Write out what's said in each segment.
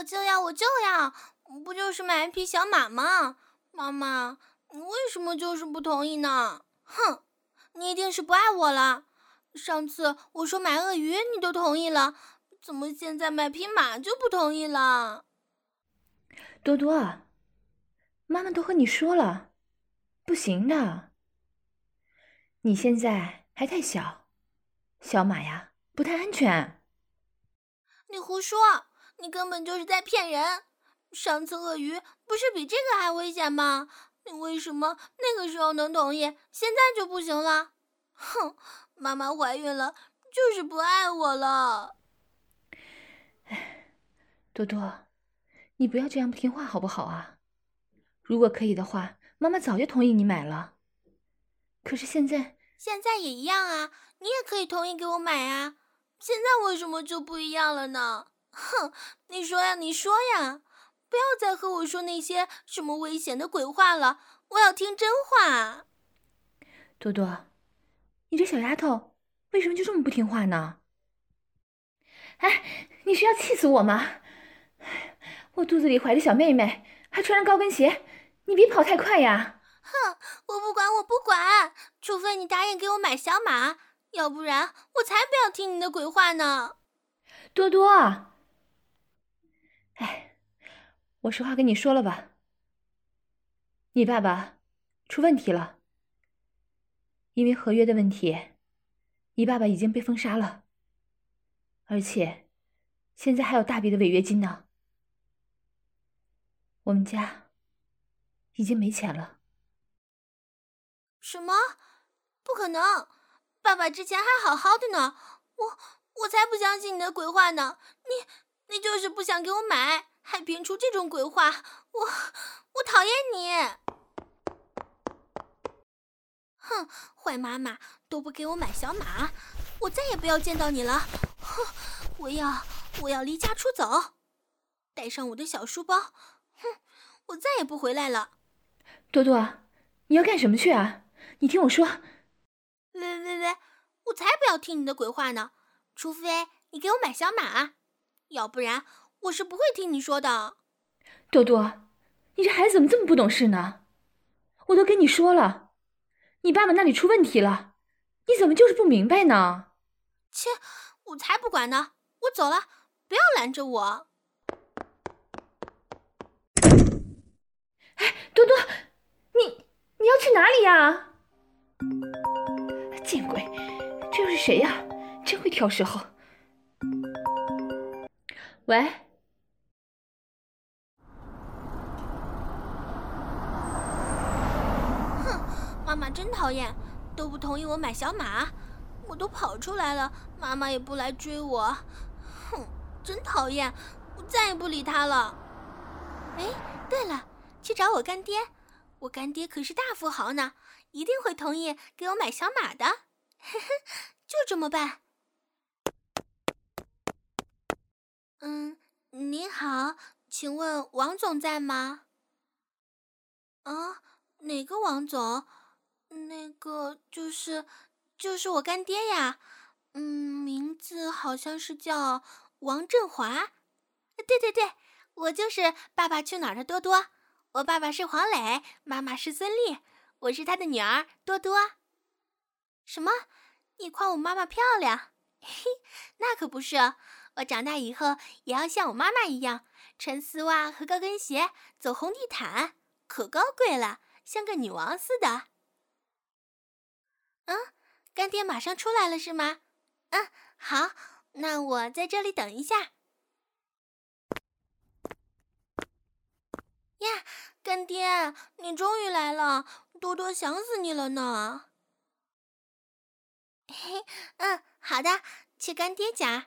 我就要，不就是买一匹小马吗？妈妈，你为什么就是不同意呢？哼，你一定是不爱我了。上次我说买鳄鱼你都同意了，怎么现在买匹马就不同意了？ 多多，妈妈都和你说了，不行的。你现在还太小，小马呀不太安全。 你胡说，你根本就是在骗人。上次鳄鱼不是比这个还危险吗？你为什么那个时候能同意，现在就不行了？哼，妈妈怀孕了，就是不爱我了。 多多，你不要这样不听话好不好啊？如果可以的话，妈妈早就同意你买了。可是现在也一样啊，你也可以同意给我买啊。现在为什么就不一样了呢？哼，你说呀，你说呀，不要再和我说那些什么危险的鬼话了，我要听真话。 多多，你这小丫头为什么就这么不听话呢？哎，你是要气死我吗？我肚子里怀着小妹妹，还穿着高跟鞋，你别跑太快呀！ 哼，我不管，我不管，除非你答应给我买小马，要不然我才不要听你的鬼话呢。 多多，哎，我实话跟你说了吧，你爸爸出问题了，因为合约的问题，你爸爸已经被封杀了，而且现在还有大笔的违约金呢。我们家已经没钱了。 什么？不可能！爸爸之前还好好的呢，我才不相信你的鬼话呢。你就是不想给我买，还编出这种鬼话，我讨厌你！哼，坏妈妈都不给我买小马，我再也不要见到你了。哼，我要离家出走，带上我的小书包。哼，我再也不回来了。 多多，你要干什么去啊？你听我说。 喂，我才不要听你的鬼话呢！除非你给我买小马，要不然我是不会听你说的。 多多，你这孩子怎么这么不懂事呢？我都跟你说了，你爸爸那里出问题了，你怎么就是不明白呢？ 切，我才不管呢！我走了，不要拦着我。 哎，多多，你要去哪里呀？见鬼，这又是谁呀？真会挑时候。喂， 妈妈真讨厌，都不同意我买小马，我都跑出来了，妈妈也不来追我。哼，真讨厌，我再也不理她了。哎，对了，去找我干爹，我干爹可是大富豪呢，一定会同意给我买小马的。呵呵，就这么办。您好，请问王总在吗？啊，哪个王总？那个就是我干爹呀。名字好像是叫王振华。对，我就是《爸爸去哪儿》的多多。我爸爸是黄磊，妈妈是孙俪，我是他的女儿多多。什么？你夸我妈妈漂亮？嘿，那可不是，我长大以后也要像我妈妈一样，穿丝袜和高跟鞋，走红地毯，可高贵了，像个女王似的。干爹马上出来了是吗？好，那我在这里等一下。呀，干爹，你终于来了，多多想死你了呢。嘿，好的，去干爹家。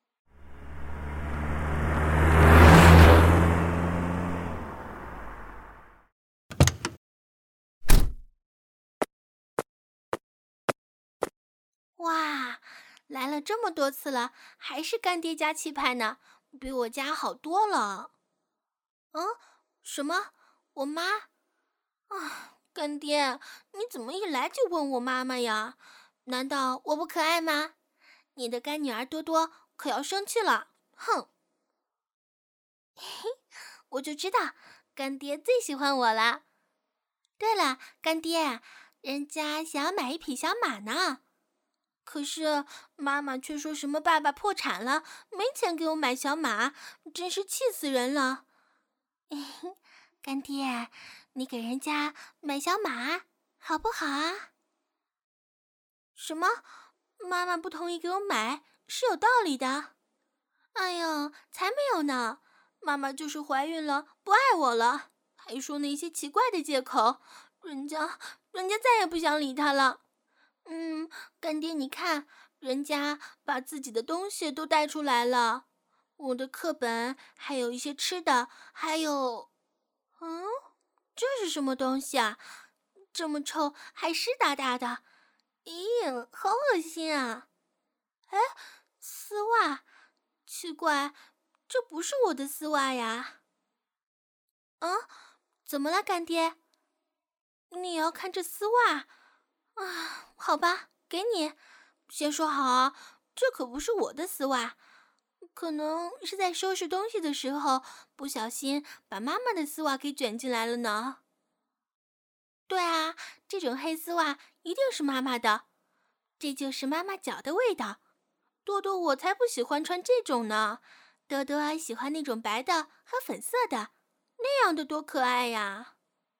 哇，来了这么多次了，还是干爹家气派呢，比我家好多了。什么？我妈？干爹，你怎么一来就问我妈妈呀？难道我不可爱吗？你的干女儿多多可要生气了，哼！ 我就知道干爹最喜欢我了。对了，干爹，人家想要买一匹小马呢，可是妈妈却说什么爸爸破产了，没钱给我买小马，真是气死人了。干爹，你给人家买小马好不好啊？什么？妈妈不同意给我买是有道理的。哎呦，才没有呢！妈妈就是怀孕了，不爱我了，还说那些奇怪的借口，人家再也不想理她了。干爹，你看，人家把自己的东西都带出来了，我的课本，还有一些吃的，还有……这是什么东西啊？这么臭，还湿哒哒的，咦，好恶心啊！哎，丝袜，奇怪，这不是我的丝袜呀。怎么了，干爹？你要看这丝袜？啊，好吧，给你。先说好啊，这可不是我的丝袜，可能是在收拾东西的时候不小心把妈妈的丝袜给卷进来了呢。对啊，这种黑丝袜一定是妈妈的，这就是妈妈脚的味道。多多我才不喜欢穿这种呢，多多喜欢那种白的和粉色的，那样的多可爱呀。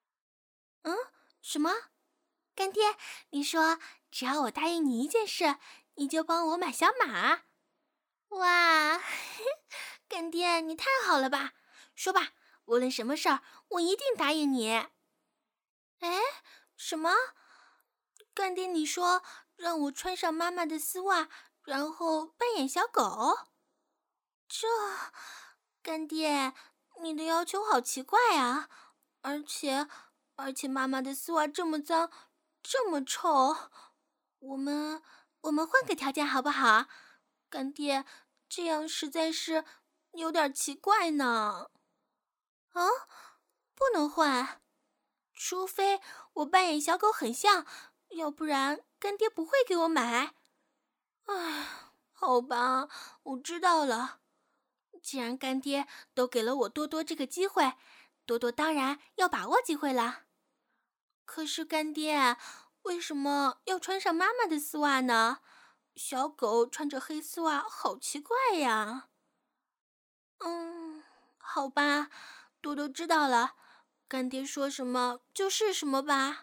什么？干爹，你说只要我答应你一件事，你就帮我买小马？哇，干爹你太好了吧！说吧，无论什么事儿，我一定答应你。哎，什么？干爹你说让我穿上妈妈的丝袜，然后扮演小狗？这，干爹，你的要求好奇怪啊！而且妈妈的丝袜这么脏，这么臭，我们换个条件好不好？干爹，这样实在是有点奇怪呢。啊，不能换，除非我扮演小狗很像，要不然干爹不会给我买。唉，好吧，我知道了。既然干爹都给了我多多这个机会，多多当然要把握机会了。可是干爹，为什么要穿上妈妈的丝袜呢？小狗穿着黑丝袜好奇怪呀。好吧，多多知道了，干爹说什么就是什么吧。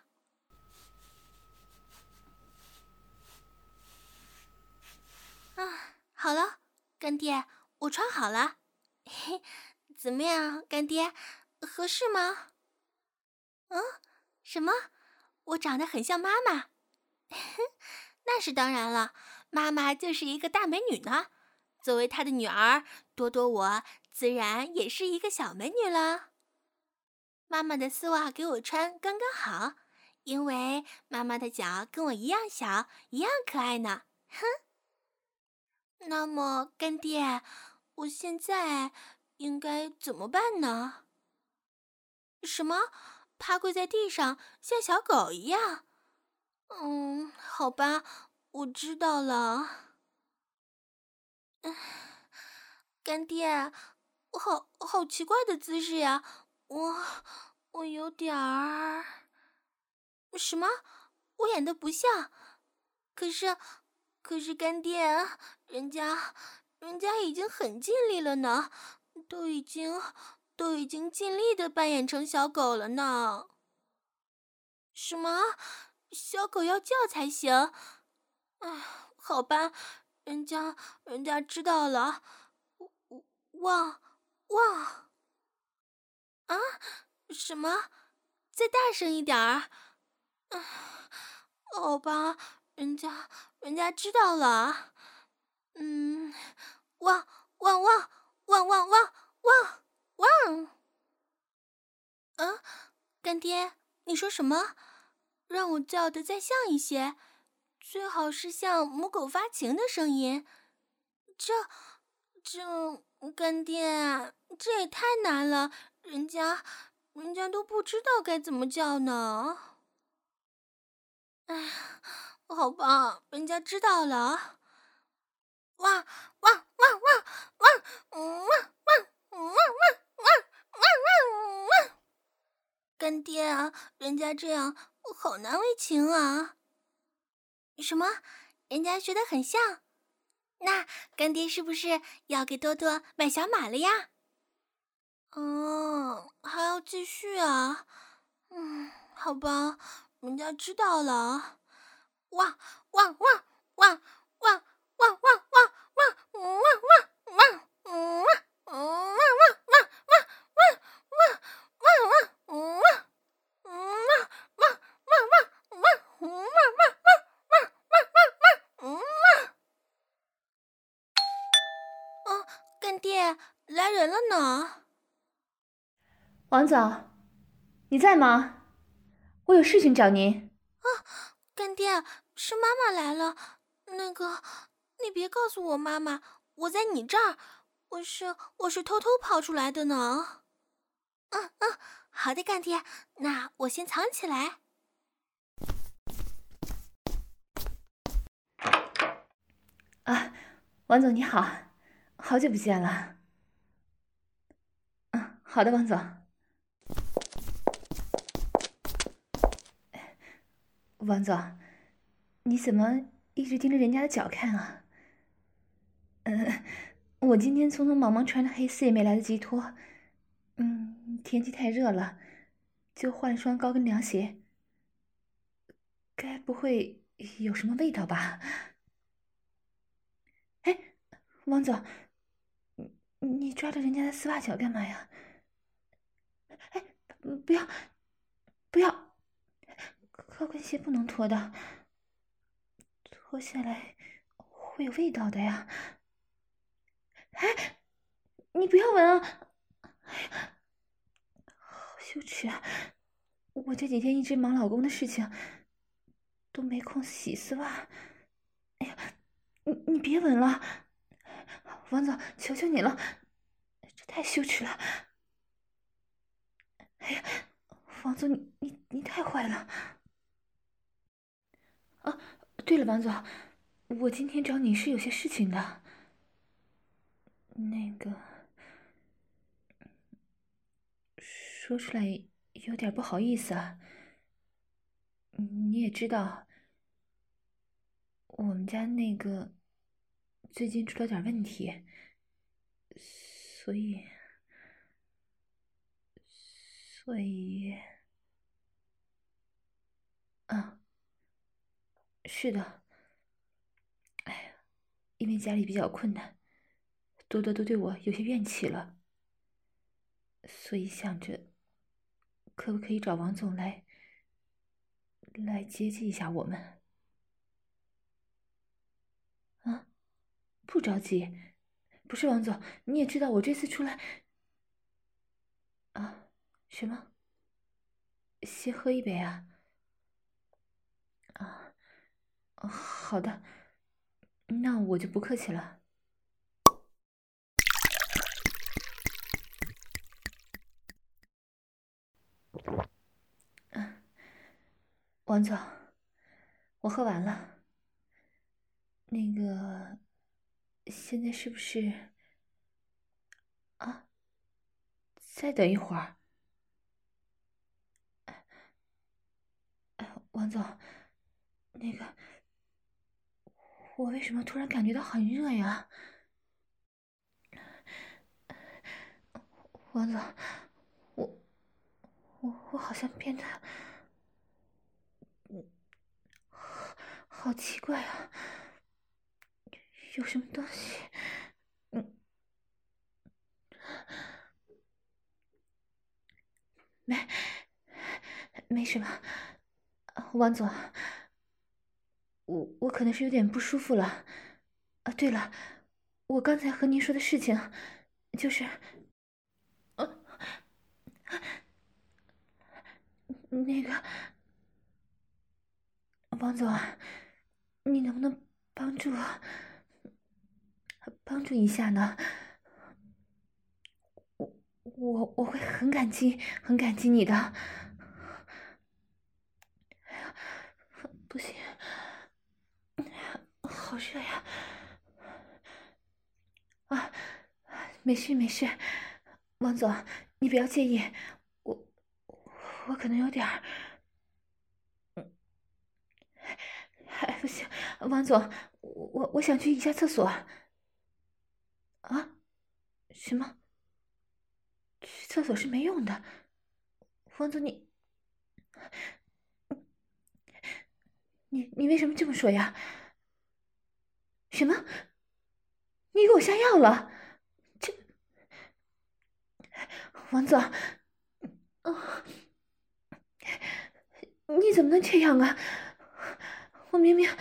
好了，干爹，我穿好了。嘿，怎么样，干爹，合适吗？什么？我长得很像妈妈？那是当然了，妈妈就是一个大美女呢。作为她的女儿，多多我自然也是一个小美女了。妈妈的丝袜给我穿刚刚好，因为妈妈的脚跟我一样小，一样可爱呢。哼。那么，干爹，我现在应该怎么办呢？什么？趴跪在地上，像小狗一样？好吧，我知道了。干爹，好奇怪的姿势呀，我有点儿……什么？我演的不像？可是干爹，人家已经很尽力了呢，都已经尽力的扮演成小狗了呢。什么？小狗要叫才行？好吧，人家知道了。汪汪！啊？什么？再大声一点儿！好吧，人家知道了。汪汪汪汪汪汪汪汪！干爹，你说什么？让我叫的再像一些，最好是像母狗发情的声音。干爹，这也太难了，人家都不知道该怎么叫呢。好吧，人家知道了。汪汪汪汪汪汪汪汪汪！ 干爹啊，人家这样好难为情啊。什么？人家学得很像？那干爹是不是要给多多买小马了呀？哦，还要继续啊？好吧，人家知道了。汪汪汪汪汪汪汪汪汪汪汪汪汪汪汪干爹，来人了呢！ 王总，你在吗？我有事情找您。 干爹，是妈妈来了。那个，你别告诉我妈妈，我在你这儿。我是偷偷跑出来的呢。好的，干爹，那我先藏起来。 啊，王总你好，好久不见了。好的，王总。王总，你怎么一直盯着人家的脚看啊？我今天匆匆忙忙穿的黑丝也没来得及脱。天气太热了，就换了双高跟凉鞋。该不会有什么味道吧？哎，王总，你抓着人家的丝袜脚干嘛呀？哎，不要，不要，高跟鞋不能脱的，脱下来会有味道的呀。哎，你不要闻啊！哎，好羞耻啊！我这几天一直忙老公的事情，都没空洗丝袜。哎呀，你别闻了，王总，求求你了，这太羞耻了。哎呀，王总，你太坏了！啊，对了，王总，我今天找你是有些事情的。那个，说出来有点不好意思啊。你也知道，我们家那个最近出了点问题，所以，所以，啊，是的。哎呀，因为家里比较困难，多多都对我有些怨气了，所以想着可不可以找王总来接济一下我们。啊，不着急，不是王总，你也知道我这次出来啊，什么？先喝一杯啊？啊，好的，那我就不客气了。王总，我喝完了。那个，现在是不是啊？再等一会儿。王总，那个，我为什么突然感觉到很热呀？王总，我我好像变得好奇怪啊！有什么东西？没，没什么。王总，我可能是有点不舒服了。啊，对了，我刚才和您说的事情，就是，那个，王总啊，你能不能帮助一下呢？我会很感激你的。不行，好热呀！啊，没事没事，王总，你不要介意，我我可能有点儿……不行，王总，我想去一下厕所。啊？什么？去厕所是没用的。王总，你为什么这么说呀？什么？你给我下药了？这，王总，你怎么能这样啊？我明明……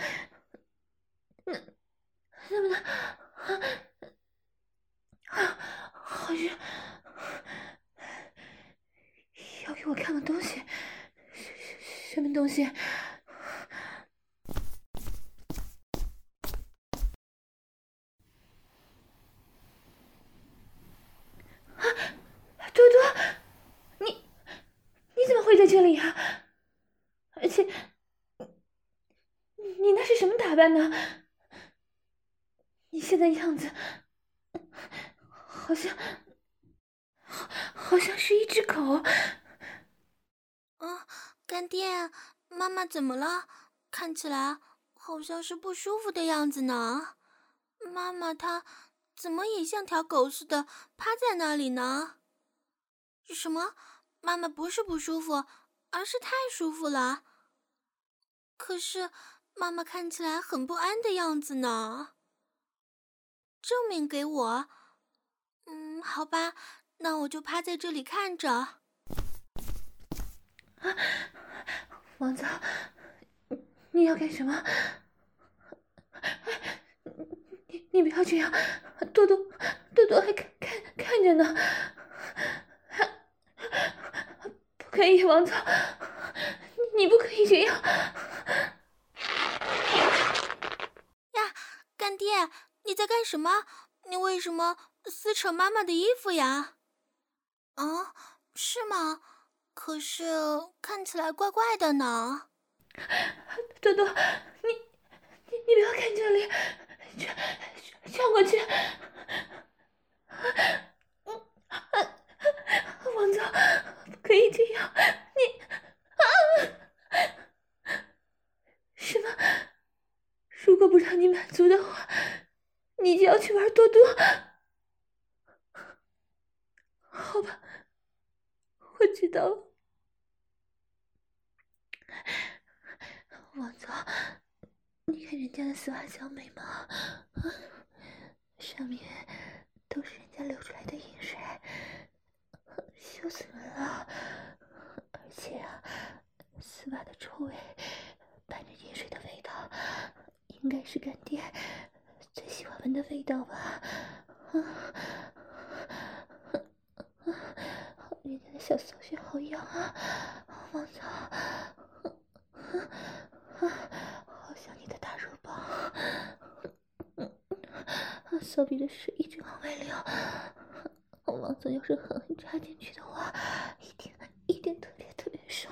能不能……好热，要给我看个东西？什么东西？多多，你怎么会在这里啊？而且，你那是什么打扮呢？你现在样子，好像是一只狗。 干爹，妈妈怎么了？看起来好像是不舒服的样子呢。妈妈她怎么也像条狗似的趴在那里呢？什么？妈妈不是不舒服，而是太舒服了。可是妈妈看起来很不安的样子呢。证明给我？好吧，那我就趴在这里看着。 王总，你要干什么？你不要这样，多多还看着呢。不可以，王总，你不可以这样。 呀，干爹，你在干什么？你为什么撕扯妈妈的衣服呀？啊，是吗？可是看起来怪怪的呢。 多多，你不要看这里，转过去。王总，不可以这样，什么？如果不让你满足的话，你就要去玩多多？好吧，我知道了。王总，你看人家的丝袜脚美吗？上面都是人家流出来的饮水，羞死人了。而且啊，丝袜的臭味伴着饮水的味道，应该是干爹最喜欢闻的味道吧？人家的小骚穴好痒啊，王总，好想你的大肉棒，骚逼的水一直往外流。王总要是狠狠插进去的话，一定特别爽。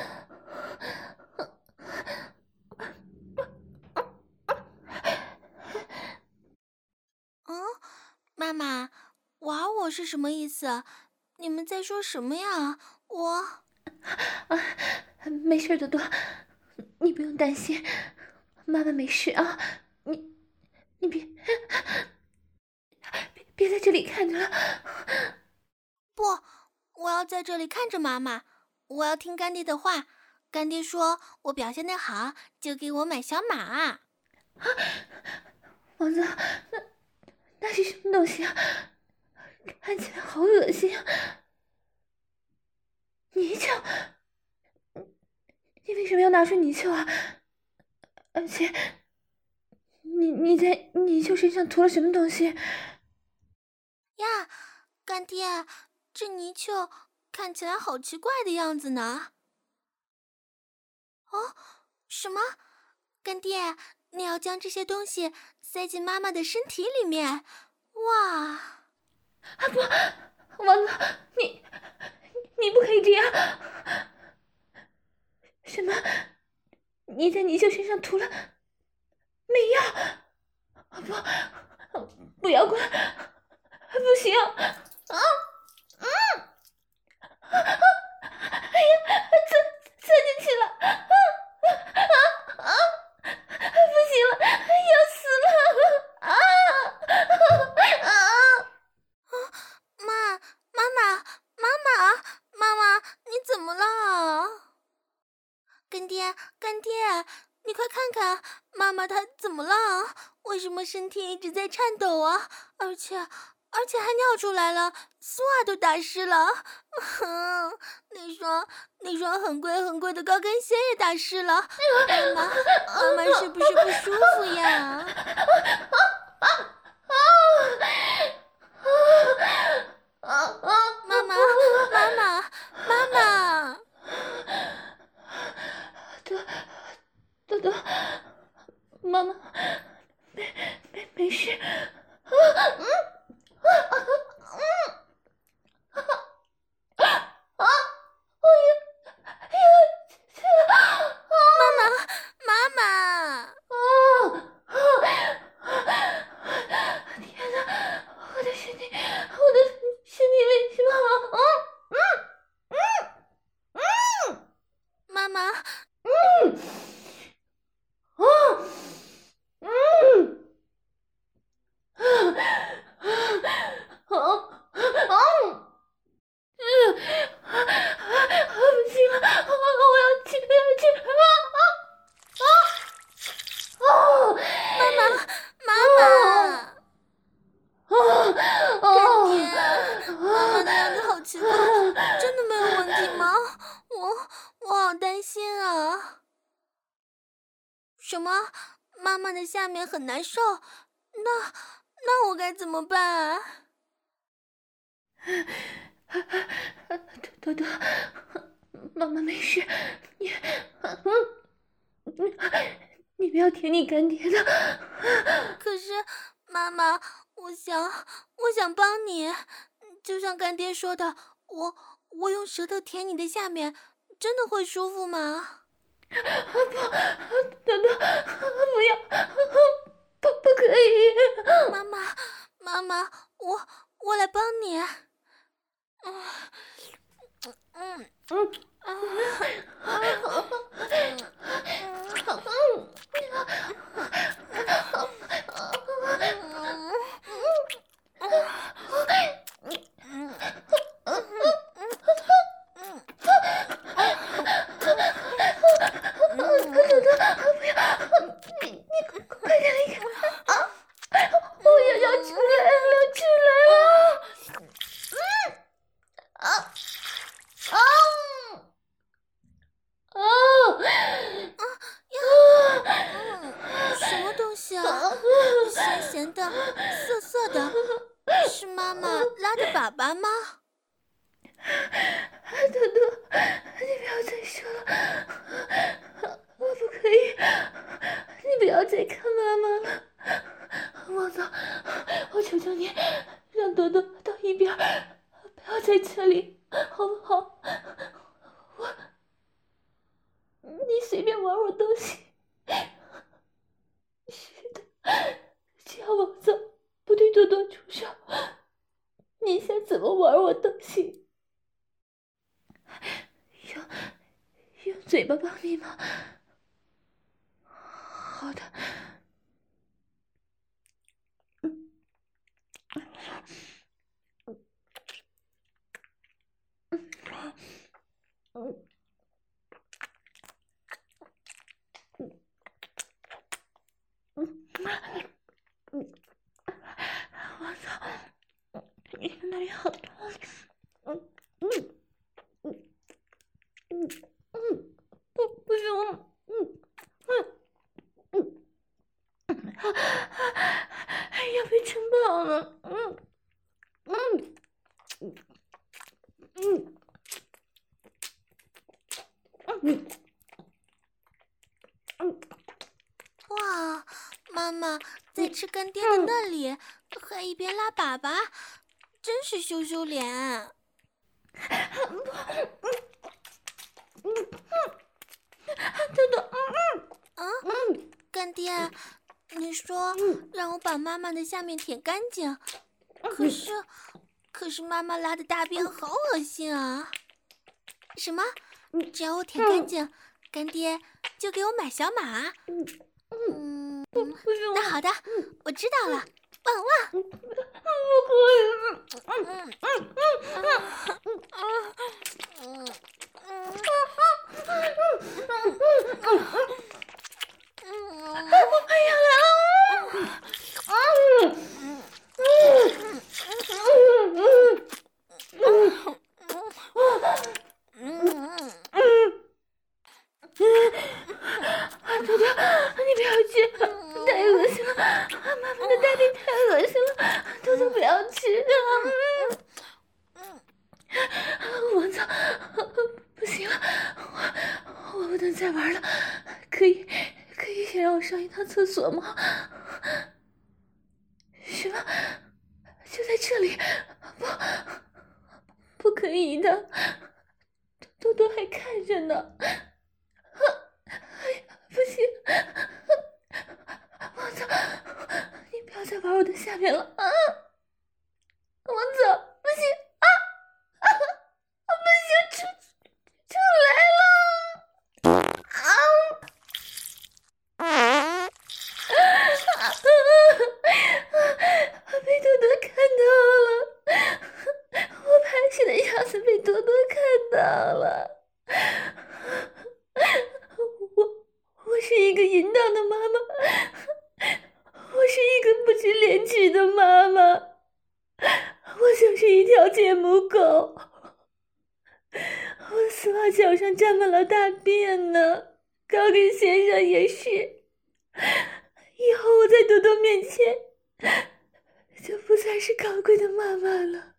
妈妈，玩我是什么意思？你们在说什么呀？ 没事，多多，你不用担心，妈妈没事啊。你别在这里看着了。 不，我要在这里看着妈妈。我要听干爹的话。干爹说我表现得好，就给我买小马。 王总，那是什么东西啊？看起来好恶心啊！泥鳅，你为什么要拿出泥鳅啊？而且，你在泥鳅身上涂了什么东西？ 呀，干爹，这泥鳅看起来好奇怪的样子呢。哦，什么？干爹，你要将这些东西塞进妈妈的身体里面？哇！ 啊不，王总，你不可以这样！什么？你在泥鳅身上涂了媚药？啊不要管，不行！哎呀！ 看妈妈她怎么了啊？为什么身体一直在颤抖啊？而且还尿出来了，丝袜都打湿了。那双很贵的高跟鞋也打湿了。妈妈是不是不舒服呀？妈妈！ 多多，妈妈没事。 妈妈！ 天哪，我的身体为什么？ 妈妈！ 不行了，我要去！ 妈妈！干爹，妈妈的样子好奇怪，真的没有问题吗？我好担心啊！什么？妈妈的下面很难受？那我该怎么办？ 多多，妈妈没事，你不要舔你干爹的。 可是妈妈，我想帮你，就像干爹说的，我用舌头舔你的下面，真的会舒服吗？ 不，多多，不要，不可以。 妈妈，我来帮你。 快点离开！我也要出来了！ 什么东西啊？咸咸的，涩涩的，是妈妈拉的粑粑吗？ 多多，你不要再说了，我不可以，你不要再看妈妈了。王总，我求求你，让多多到一边，不要在这里，好不好？你随便玩我都行。是的，只要王总不对多多出手，你想怎么玩我都行。用嘴巴帮你吗？好的。王总，你那里好痛。不行，要被撑爆了。 哇，妈妈在吃干爹的那里，还一边拉粑粑，真是羞羞脸。 多多， 干爹，你说让我把妈妈的下面舔干净，可是妈妈拉的大便好恶心啊！什么？只要我舔干净，干爹就给我买小马？那好的，我知道了。汪汪！ 不可以！ 上一趟厕所吗？什么？就在这里？不可以的，多多还看着呢。哎呀，不行！王总，你不要再玩我的下面了啊！王总，不行啊！不行，出来了！被多多看到了，我排泄的样子被多多看到了。我是一个淫荡的妈妈，我是一个不知廉耻的妈妈，我就是一条贱母狗。我丝袜脚上沾满了大便呢，高跟鞋上也是。以后我在多多面前就不再是高贵的妈妈了。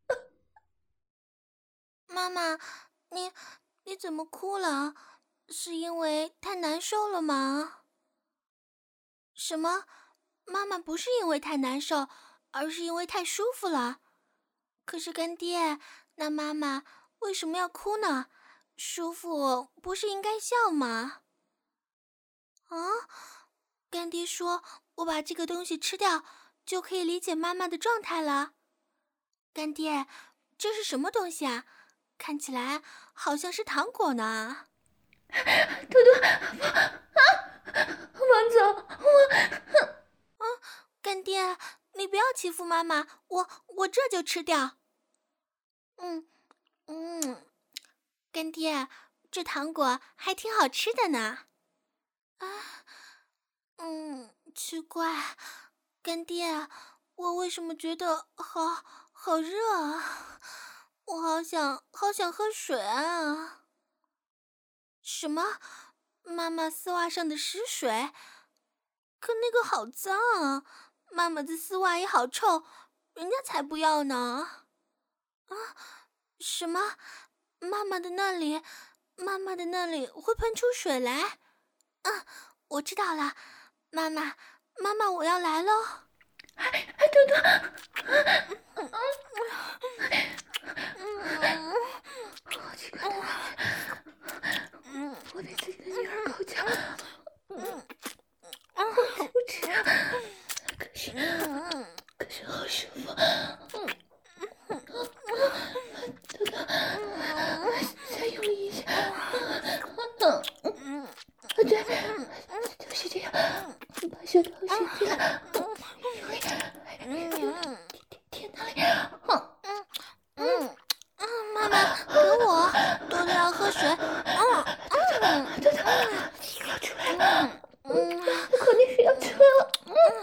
妈妈，你怎么哭了？是因为太难受了吗？什么？妈妈不是因为太难受，而是因为太舒服了。可是干爹，那妈妈为什么要哭呢？舒服不是应该笑吗？啊？干爹说我把这个东西吃掉，就可以理解妈妈的状态了。干爹，这是什么东西啊？看起来好像是糖果呢。 多多，王总， 干爹，你不要欺负妈妈，我这就吃掉。干爹，这糖果还挺好吃的呢。奇怪，干爹，我为什么觉得好热啊？我好想喝水啊！什么？妈妈丝袜上的湿水？可那个好脏啊！妈妈的丝袜也好臭，人家才不要呢！啊？什么？妈妈的那里会喷出水来？我知道了，妈妈，我要来喽！ 多多，好奇怪的感觉，我被自己的女儿狗叫，好羞耻啊！可是好舒服。多多，再用力一下。对，就是这样，把舌头伸进来，用力，舔哪里？ 妈妈，给我，多多要喝水。 多多，要出来了，快点水要出来了。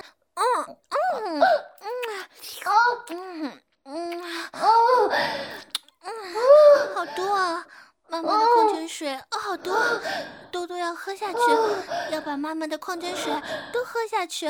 好多啊！妈妈的矿泉水好多，多多要喝下去，要把妈妈的矿泉水都喝下去。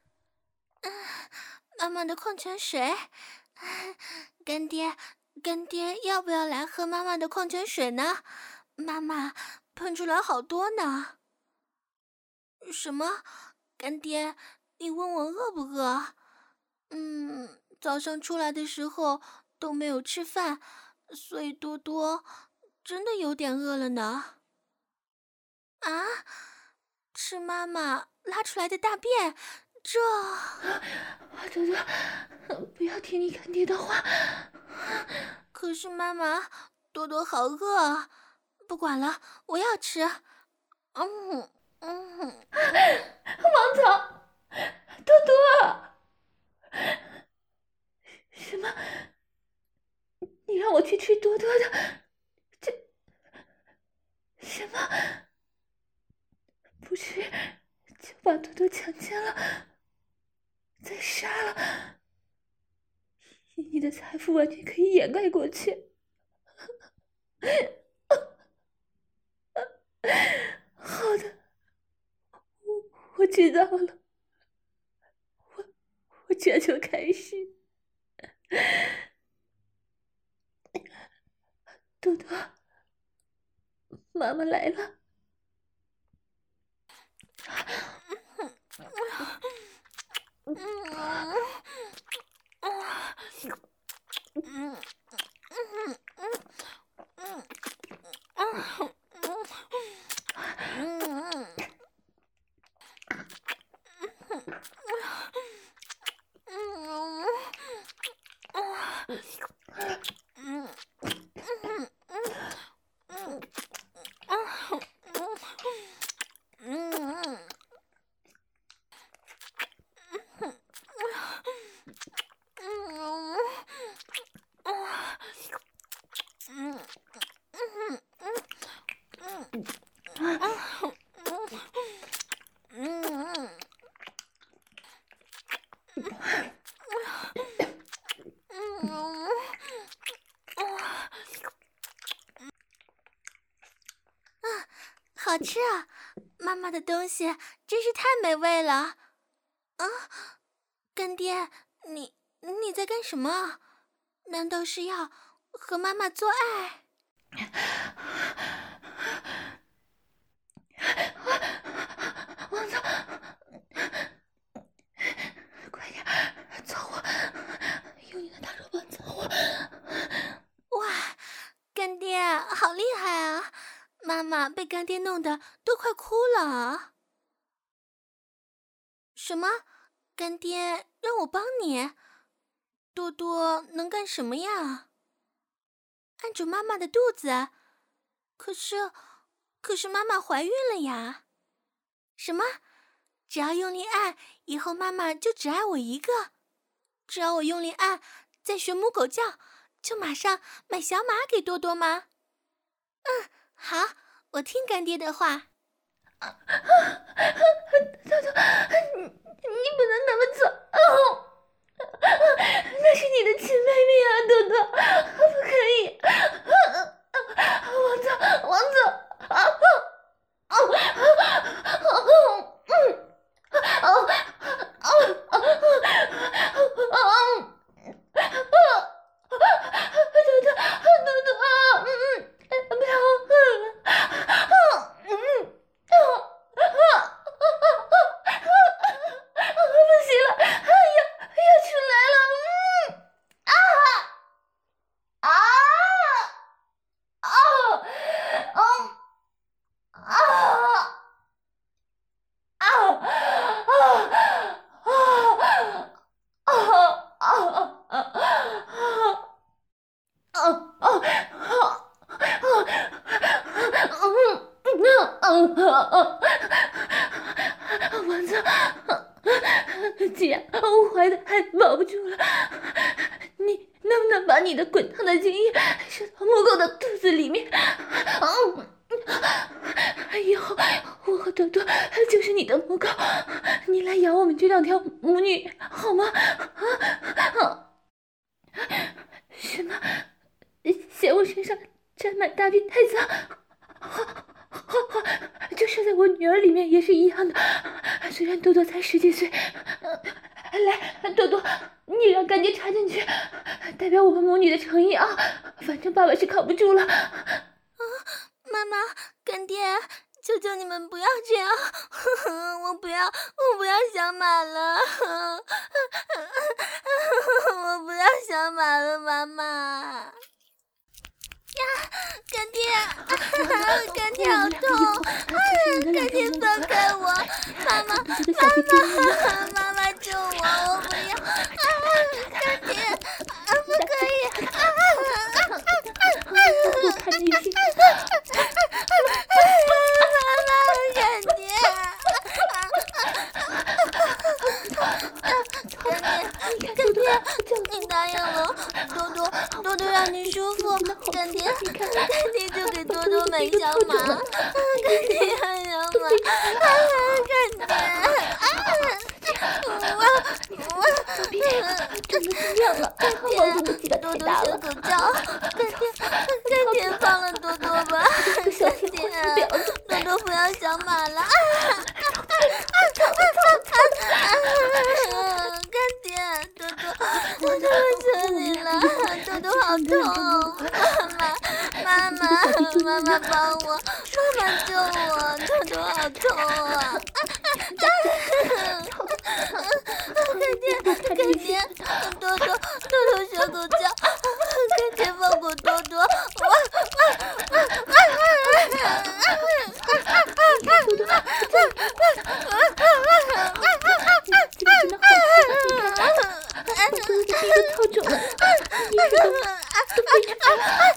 妈妈的矿泉水，干爹要不要来喝妈妈的矿泉水呢？妈妈喷出来好多呢。什么？干爹，你问我饿不饿？早上出来的时候都没有吃饭，所以多多真的有点饿了呢。啊？吃妈妈拉出来的大便？这…… 多多，不要听你干爹的话。 可是妈妈，多多好饿，不管了，我要吃。 王总，多多，什么？你让我去吃多多的？这什么？不是就把多多强奸了，再杀了，你的财富完全可以掩盖过去。好的，我知道了，我这就开始。多多，妈妈来了。 好吃啊！妈妈的东西真是太美味了。啊，干爹，你在干什么？难道是要和妈妈做爱？ 王总，快点揍我，用你的大肉棒揍我！ 哇，干爹好厉害啊！妈妈被干爹弄得都快哭了。什么？干爹让我帮你？多多能干什么呀？按住妈妈的肚子？可是妈妈怀孕了呀。什么？只要用力按，以后妈妈就只爱我一个？只要我用力按，再学母狗叫，就马上买小马给多多吗？好，我听干爹的话。 豆豆，你不能那么做，那是你的亲妹妹啊，豆豆，不可以。王总，王总，既然我怀的还保不住了，你能不能把你的滚烫的精液射到母狗的肚子里面？以后我和多多就是你的母狗，你来养我们这2条母女好吗？什么？嫌我身上沾满大便太脏？好，就射在我女儿里面也是一样的。虽然多多才10几岁，来，多多，你让干爹插进去，代表我们母女的诚意啊！反正爸爸是扛不住了。 妈妈，干爹，求求你们不要这样，我不要小马了，我不要小马了，妈妈。呀，干爹，干爹好痛！干爹放开我！妈妈救我！我不要！干爹，不可以！ 我看你心。 干爹！干爹，你答应了，多多让你舒服，干爹就给多多买小马，干爹买小马，干爹， 真的是这样了，多多先狗叫，干爹放了多多吧，干爹，多多不要小马了，干爹，多多求你了，多多好痛，妈妈帮我，妈妈救我，多多好痛啊！ 干爹，多多小狗叫，干爹放过多多， 套肿了，医生都非常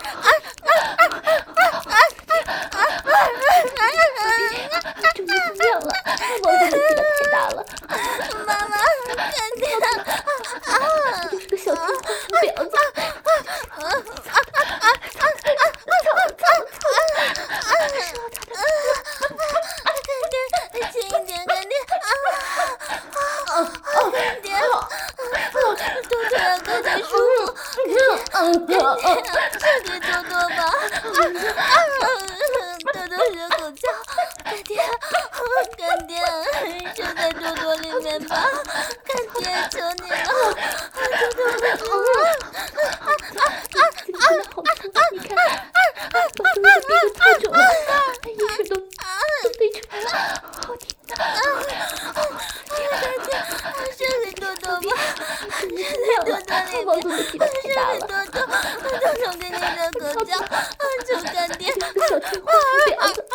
终于不妙了，王总的气量太大了。 妈妈，干爹， 这就是个小天荒小婊子。 轻一点，干爹，干爹，多多要干爹舒服，干爹多多吧，多多小狗叫，干爹，就在多多里面吧，干爹求你了， 真的好粗啊！你看，王总的鼻子套肿了，医生都飞出来了。好天哪！ 干爹，射给多多吧， 真的不妙了，王总的气量太大了。 多多给你的狗叫，求干爹， 这个小天荒小婊子。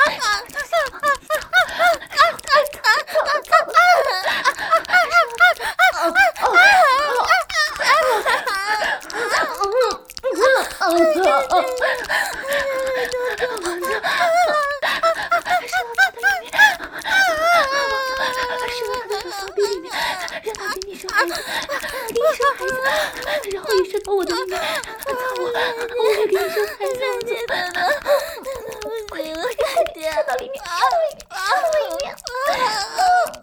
然后也射到我的里面，我也给你生孩子， 不行了，干爹， 射到里面，射到里面。